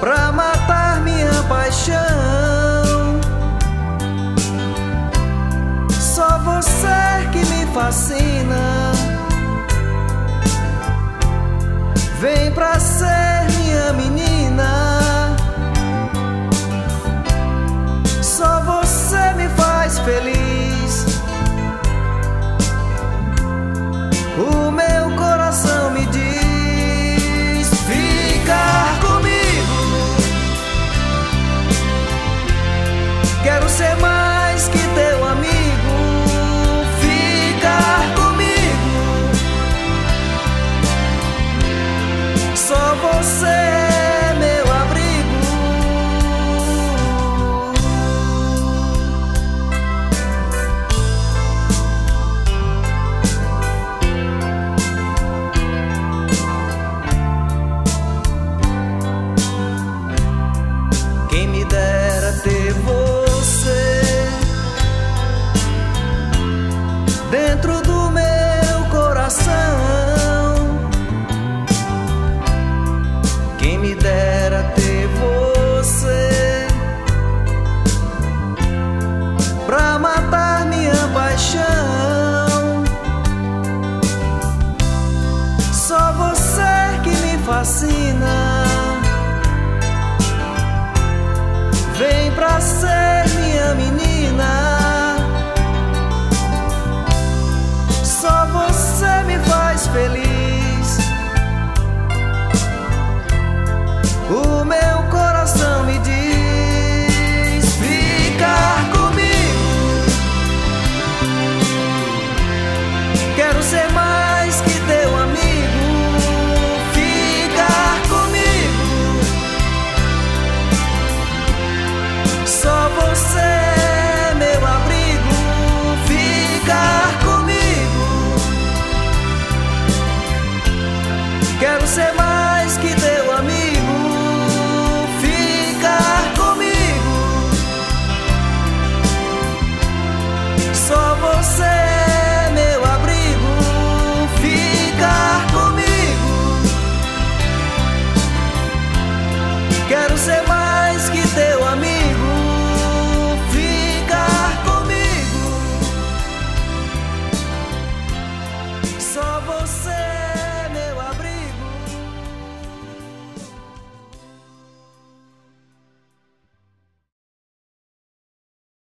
pra matar minha paixão. Só você que me fascina. Vem pra ser minha menina. Só você me faz feliz. O meu coração me diz: ficar comigo. Quero ser mais que teu amigo. Ficar comigo. Só você é meu abrigo. Quem me dera ter você dentro do meu coração. Quem me dera ter você pra matar minha paixão. Só você que me fascina. Vem pra ser minha menina.